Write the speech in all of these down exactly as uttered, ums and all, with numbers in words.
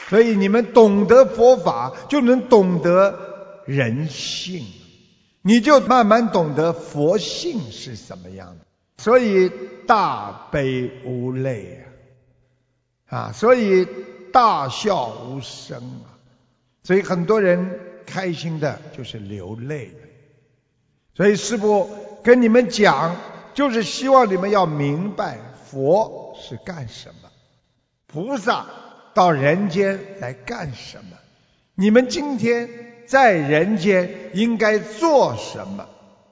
所以你们懂得佛法，就能懂得人性，你就慢慢懂得佛性是什么样的。所以大悲无泪啊，啊，所以大笑无声啊。所以很多人开心的就是流泪的。所以师父跟你们讲，就是希望你们要明白佛是干什么，菩萨到人间来干什么，你们今天在人间应该做什么。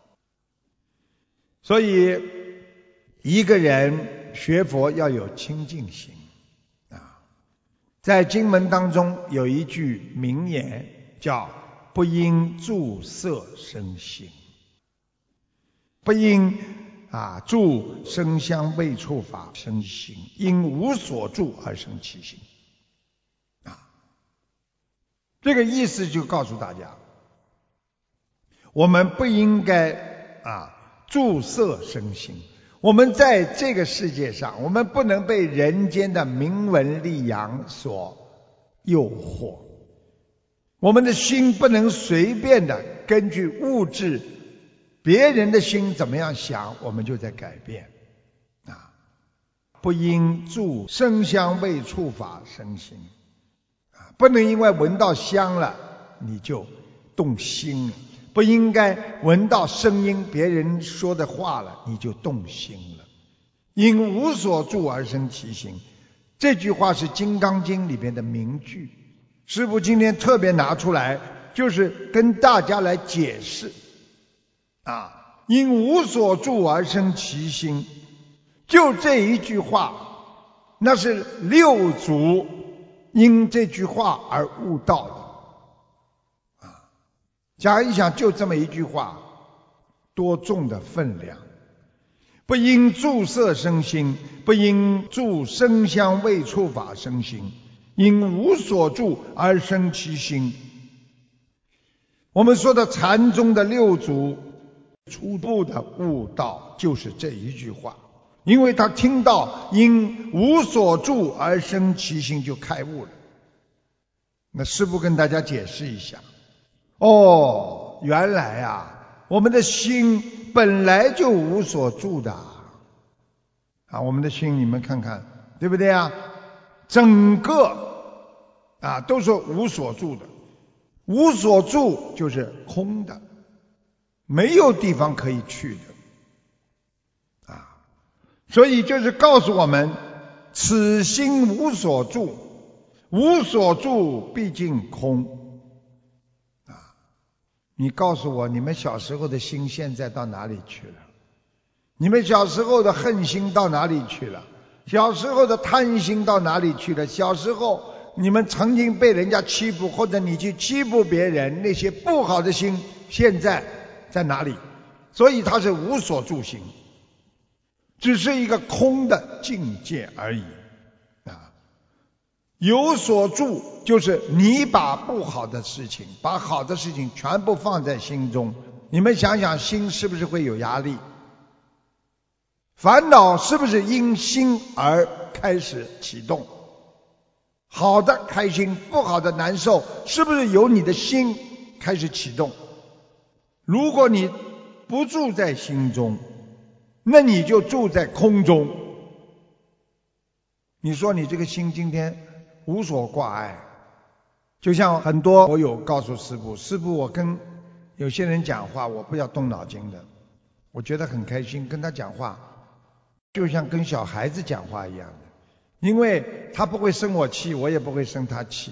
所以一个人学佛要有清净心啊。在经文当中有一句名言叫不因住色生心，不因啊住声香味触法生心，因无所住而生其心啊。这个意思就告诉大家，我们不应该啊住色生心。我们在这个世界上，我们不能被人间的名闻利养所诱惑，我们的心不能随便的根据物质别人的心怎么样想，我们就在改变啊！不因住声香味触法生心啊，不能因为闻到香了你就动心了，不应该闻到声音别人说的话了你就动心了。因无所住而生其心，这句话是《金刚经》里边的名句，师父今天特别拿出来，就是跟大家来解释啊，因无所住而生其心，就这一句话，那是六祖因这句话而悟道的啊。想一想，就这么一句话，多重的分量！不因住色生心，不因住声香味触法生心，因无所住而生其心。我们说的禅宗的六祖初步的悟道就是这一句话，因为他听到因无所住而生其心就开悟了。那师父跟大家解释一下，哦，原来啊我们的心本来就无所住的啊，我们的心你们看看对不对啊？整个啊都是无所住的，无所住就是空的，没有地方可以去的啊。所以就是告诉我们，此心无所住，无所住毕竟空。你告诉我，你们小时候的心现在到哪里去了？你们小时候的恨心到哪里去了？小时候的贪心到哪里去了？小时候你们曾经被人家欺负，或者你去欺负别人，那些不好的心现在在哪里？所以它是无所住心，只是一个空的境界而已啊。有所住就是你把不好的事情，把好的事情全部放在心中。你们想想，心是不是会有压力？烦恼是不是因心而开始启动？好的开心，不好的难受，是不是由你的心开始启动？如果你不住在心中，那你就住在空中。你说你这个心今天无所挂碍，就像很多我有告诉师父，师父我跟有些人讲话我不要动脑筋的，我觉得很开心，跟他讲话就像跟小孩子讲话一样的，因为他不会生我气，我也不会生他气，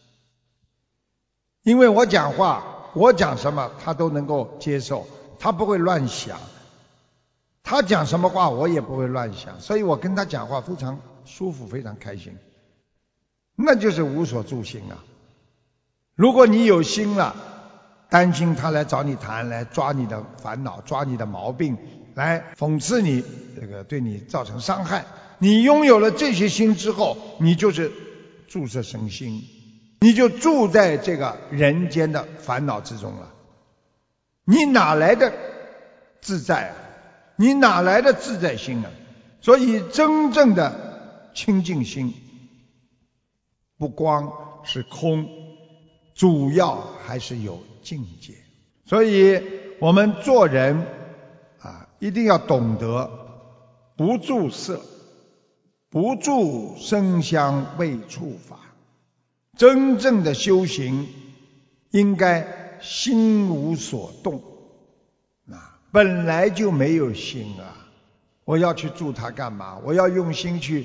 因为我讲话我讲什么他都能够接受，他不会乱想，他讲什么话我也不会乱想，所以我跟他讲话非常舒服，非常开心，那就是无所住心啊。如果你有心了，担心他来找你谈，来抓你的烦恼，抓你的毛病，来讽刺你，这个对你造成伤害，你拥有了这些心之后，你就是住色生心，你就住在这个人间的烦恼之中了。你哪来的自在啊？你哪来的自在心啊？所以真正的清净心不光是空，主要还是有境界。所以我们做人啊，一定要懂得不住色，不住声香味触法。真正的修行应该心无所动啊，本来就没有心啊，我要去住它干嘛？我要用心去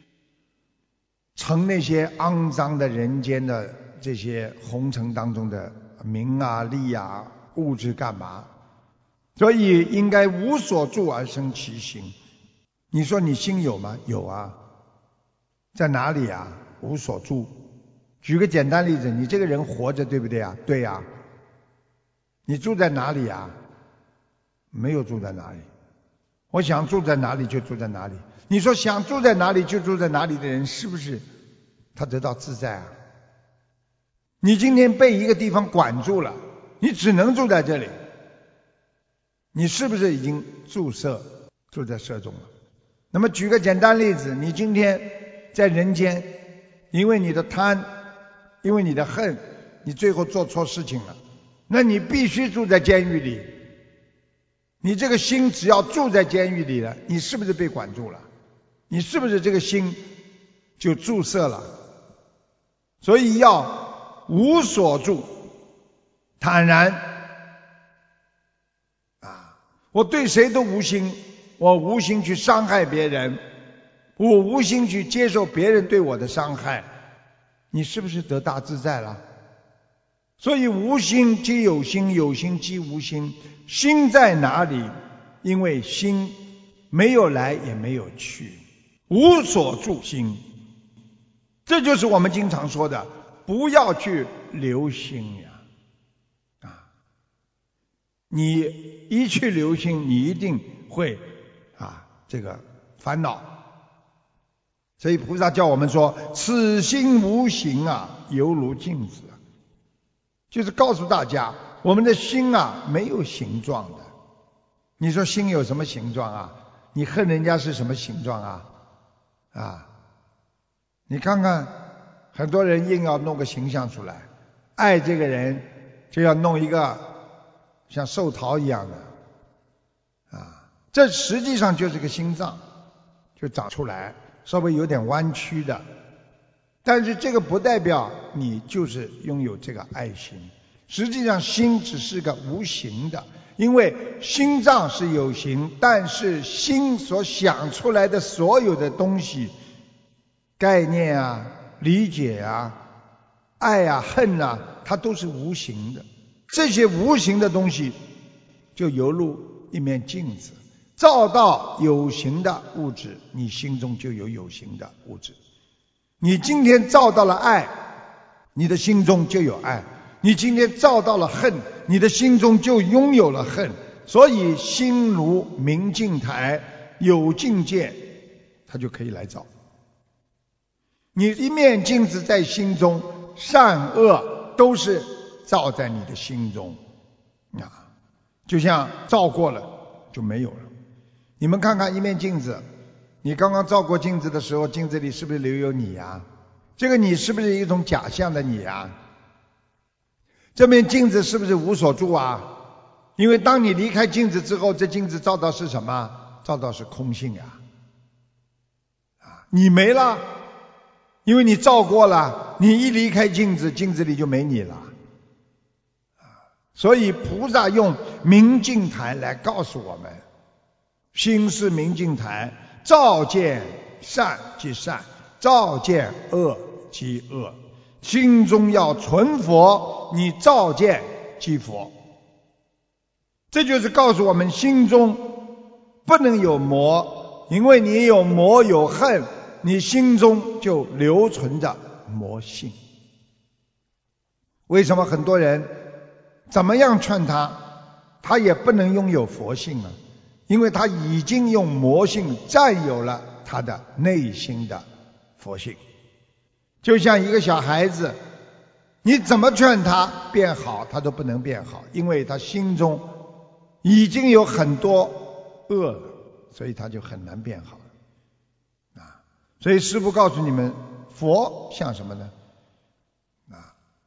成那些肮脏的人间的这些红尘当中的名啊利啊物质干嘛？所以应该无所住而生其心。你说你心有吗？有啊。在哪里啊？无所住。举个简单例子，你这个人活着对不对啊？对啊。你住在哪里啊？没有住在哪里。我想住在哪里就住在哪里。你说想住在哪里就住在哪里的人，是不是他得到自在啊？你今天被一个地方管住了，你只能住在这里，你是不是已经住色，住在色中了？那么举个简单例子，你今天在人间，因为你的贪，因为你的恨，你最后做错事情了，那你必须住在监狱里。你这个心只要住在监狱里了，你是不是被管住了？你是不是这个心就住色了？所以要无所住，坦然啊！我对谁都无心，我无心去伤害别人，我无心去接受别人对我的伤害，你是不是得大自在了？所以无心即有心，有心即无心。心在哪里？因为心没有来也没有去，无所住心。这就是我们经常说的，不要去留心呀！啊，你一去留心，你一定会啊这个烦恼。所以菩萨叫我们说，此心无形啊，犹如镜子。就是告诉大家，我们的心啊没有形状的。你说心有什么形状啊？你恨人家是什么形状啊？啊，你看看，很多人硬要弄个形象出来，爱这个人就要弄一个像寿桃一样的啊，这实际上就是个心脏，就长出来，稍微有点弯曲的。但是这个不代表你就是拥有这个爱心，实际上心只是个无形的，因为心脏是有形，但是心所想出来的所有的东西，概念啊、理解啊、爱啊、恨啊，它都是无形的。这些无形的东西就犹如一面镜子，照到有形的物质，你心中就有有形的物质。你今天照到了爱，你的心中就有爱；你今天照到了恨，你的心中就拥有了恨。所以心如明镜台，有境界它就可以来照。你一面镜子在心中，善恶都是照在你的心中啊，就像照过了就没有了。你们看看一面镜子，你刚刚照过镜子的时候，镜子里是不是留有你呀？这个你是不是一种假象的你呀？这面镜子是不是无所住啊？因为当你离开镜子之后，这镜子照到是什么？照到是空性呀。啊，你没了，因为你照过了，你一离开镜子，镜子里就没你了。所以菩萨用明镜台来告诉我们，心是明镜台，照见善即善，照见恶即恶。心中要存佛，你照见即佛。这就是告诉我们，心中不能有魔，因为你有魔有恨，你心中就留存着魔性。为什么很多人怎么样劝他，他也不能拥有佛性呢？因为他已经用魔性占有了他的内心的佛性。就像一个小孩子，你怎么劝他变好，他都不能变好，因为他心中已经有很多恶了，所以他就很难变好啊。所以师父告诉你们，佛像什么呢？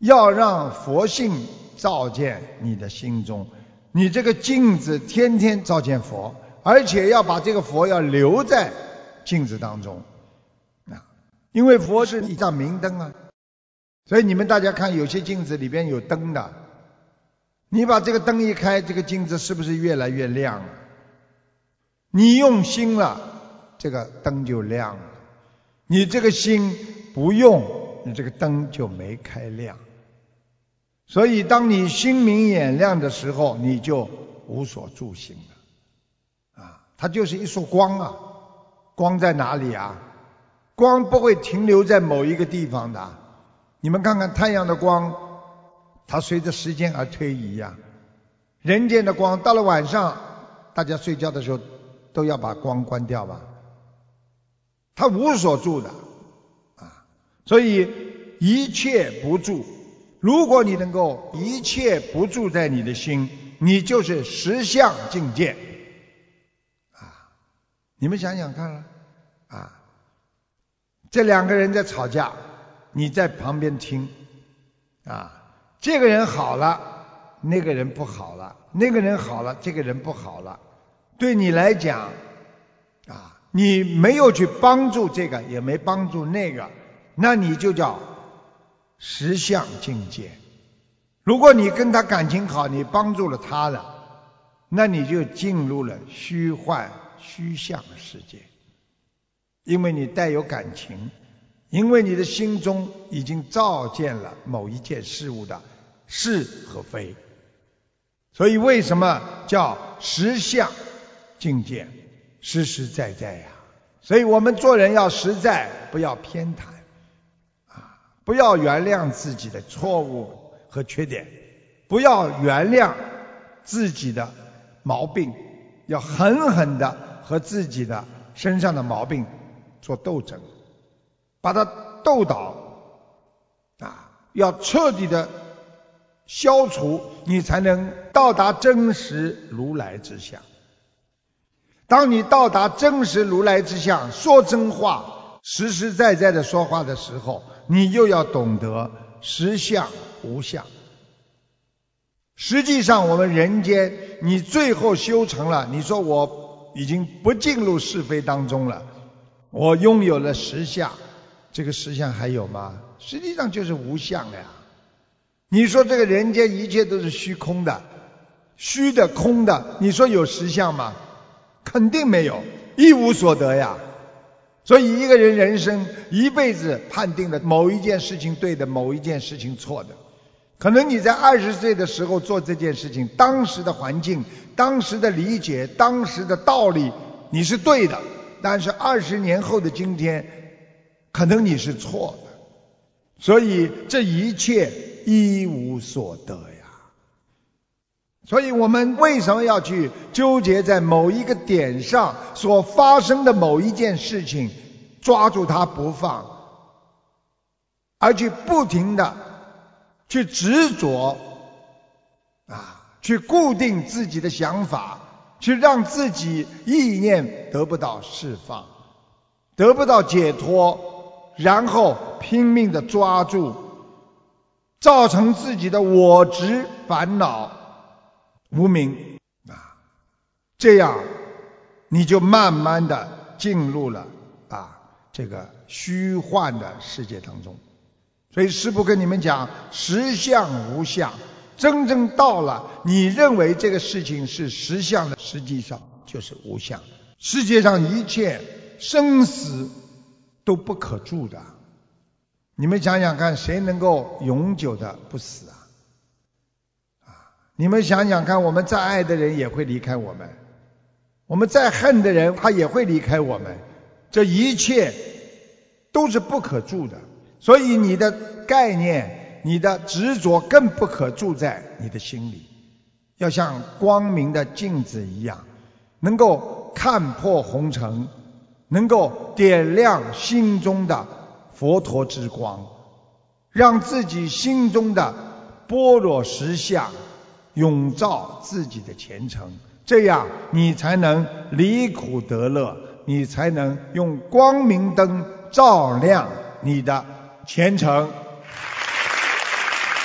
要让佛性照见你的心中，你这个镜子天天照见佛，而且要把这个佛要留在镜子当中啊，因为佛是一盏明灯啊。所以你们大家看，有些镜子里边有灯的，你把这个灯一开，这个镜子是不是越来越亮了？你用心了，这个灯就亮了；你这个心不用，你这个灯就没开亮。所以当你心明眼亮的时候，你就无所住心了啊，它就是一束光啊。光在哪里啊？光不会停留在某一个地方的。你们看看太阳的光，它随着时间而推移呀。人间的光到了晚上，大家睡觉的时候都要把光关掉吧，它无所住的啊。所以一切不住，如果你能够一切不住在你的心，你就是实相境界啊。你们想想看了啊，这两个人在吵架，你在旁边听啊，这个人好了，那个人不好了，那个人好了，这个人不好了。对你来讲啊，你没有去帮助这个，也没帮助那个，那你就叫实相境界。如果你跟他感情好，你帮助了他了，那你就进入了虚幻虚相世界，因为你带有感情，因为你的心中已经照见了某一件事物的是和非。所以为什么叫实相境界？实实在在呀。所以我们做人要实在，不要偏袒啊，不要原谅自己的错误和缺点，不要原谅自己的毛病，要狠狠地和自己的身上的毛病做斗争，把它斗倒啊，要彻底的消除，你才能到达真实如来之相。当你到达真实如来之相，说真话，实实在在的说话的时候，你又要懂得实相无相。实际上我们人间，你最后修成了，你说我已经不进入是非当中了，我拥有了实相，这个实相还有吗？实际上就是无相了呀。你说这个人间一切都是虚空的，虚的空的，你说有实相吗？肯定没有，一无所得呀。所以一个人人生一辈子判定了某一件事情对的，某一件事情错的。可能你在二十岁的时候做这件事情，当时的环境，当时的理解，当时的道理你是对的，但是二十年后的今天可能你是错的。所以这一切一无所得呀。所以我们为什么要去纠结在某一个点上所发生的某一件事情，抓住它不放，而去不停的去执着啊，去固定自己的想法，去让自己意念得不到释放，得不到解脱，然后拼命的抓住，造成自己的我执烦恼无明啊，这样你就慢慢的进入了啊这个虚幻的世界当中。所以师父跟你们讲，实相无相，真正到了你认为这个事情是实相的，实际上就是无相。世界上一切生死都不可住的，你们想想看，谁能够永久的不死啊？你们想想看，我们再爱的人也会离开我们，我们再恨的人他也会离开我们，这一切都是不可住的。所以你的概念，你的执着更不可住在你的心里，要像光明的镜子一样，能够看破红尘，能够点亮心中的佛陀之光，让自己心中的般若实相永照自己的前程，这样你才能离苦得乐，你才能用光明灯照亮你的前程。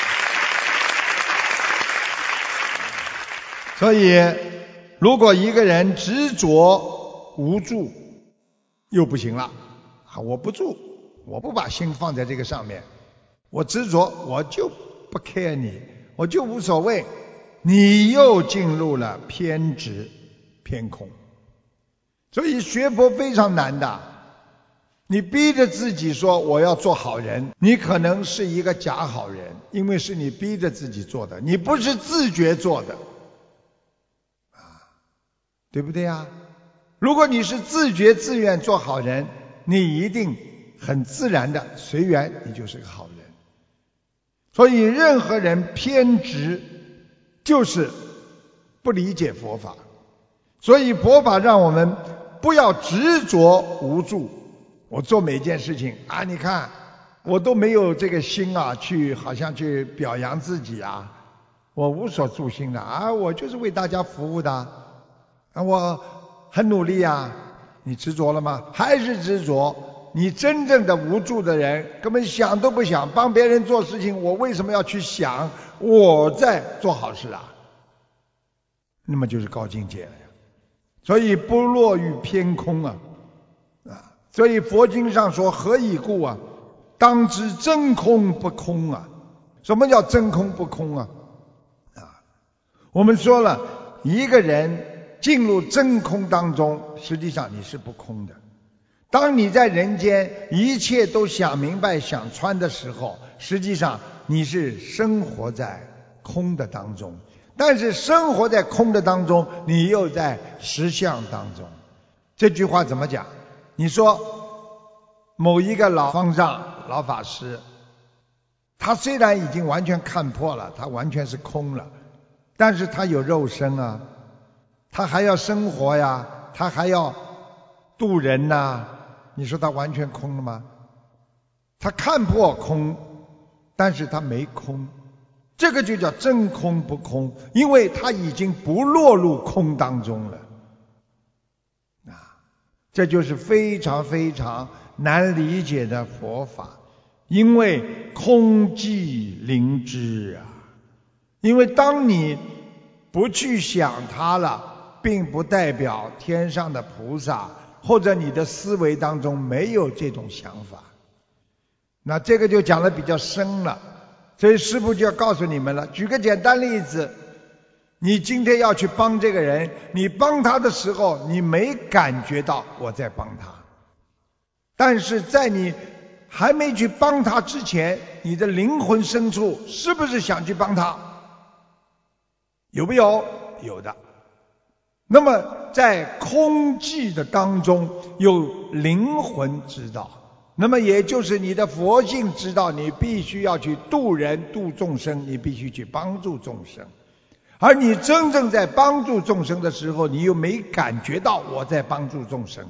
所以如果一个人执着无助又不行了啊，我不住，我不把心放在这个上面，我执着，我就不 care 你，我就无所谓，你又进入了偏执偏空。所以学佛非常难的，你逼着自己说我要做好人，你可能是一个假好人，因为是你逼着自己做的，你不是自觉做的啊，对不对呀？如果你是自觉自愿做好人，你一定很自然的随缘，你就是个好人。所以任何人偏执就是不理解佛法，所以佛法让我们不要执着无助。我做每件事情啊，你看我都没有这个心啊，去好像去表扬自己啊，我无所住心的啊，我就是为大家服务的啊，我很努力啊。你执着了吗？还是执着？你真正的无助的人根本想都不想帮别人做事情，我为什么要去想我在做好事啊？那么就是高境界了呀。所以不落于偏空啊啊！所以佛经上说何以故啊？当知真空不空啊！什么叫真空不空啊？啊，我们说了，一个人进入真空当中，实际上你是不空的。当你在人间一切都想明白想穿的时候，实际上你是生活在空的当中。但是生活在空的当中，你又在实相当中。这句话怎么讲？你说某一个老方丈老法师，他虽然已经完全看破了，他完全是空了，但是他有肉身啊，他还要生活呀，他还要度人呐、啊，你说他完全空了吗？他看破空，但是他没空，这个就叫真空不空，因为他已经不落入空当中了啊，这就是非常非常难理解的佛法。因为空寂灵知啊，因为当你不去想它了，并不代表天上的菩萨或者你的思维当中没有这种想法。那这个就讲得比较深了，所以师父就要告诉你们了。举个简单例子，你今天要去帮这个人，你帮他的时候你没感觉到我在帮他，但是在你还没去帮他之前，你的灵魂深处是不是想去帮他？有没有？有的。那么在空寂的当中有灵魂知道，那么也就是你的佛性知道你必须要去度人度众生，你必须去帮助众生。而你真正在帮助众生的时候，你又没感觉到我在帮助众生。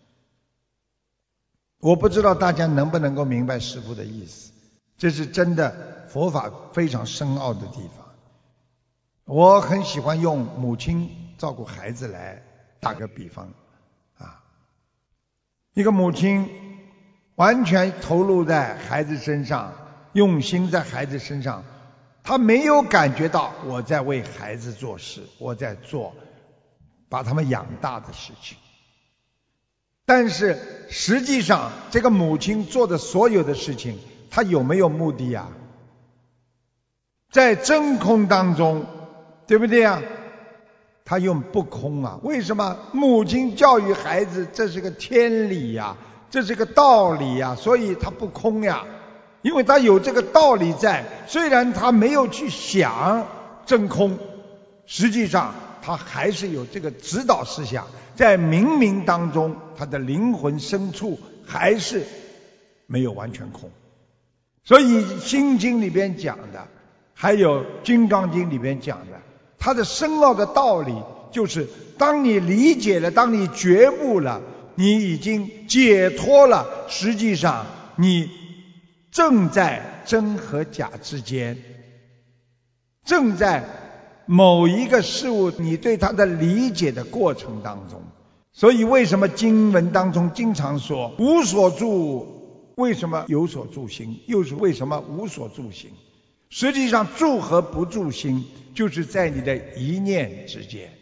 我不知道大家能不能够明白师父的意思，这是真的佛法非常深奥的地方。我很喜欢用母亲照顾孩子来打个比方啊，一个母亲完全投入在孩子身上，用心在孩子身上，她没有感觉到我在为孩子做事，我在做把他们养大的事情。但是实际上这个母亲做的所有的事情，她有没有目的啊？在真空当中，对不对啊？她用不空啊。为什么？母亲教育孩子，这是个天理呀，这是个道理呀，所以她不空呀。因为她有这个道理在，虽然她没有去想真空，实际上她还是有这个指导思想，在冥冥当中他的灵魂深处还是没有完全空。所以心经里边讲的，还有金刚经里边讲的，它的深奥的道理就是当你理解了，当你觉悟了，你已经解脱了，实际上你正在真和假之间，正在某一个事物你对它的理解的过程当中。所以为什么经文当中经常说无所住，为什么有所住行，又是为什么无所住行？ 实际上住和不住心，就是在你的一念之间。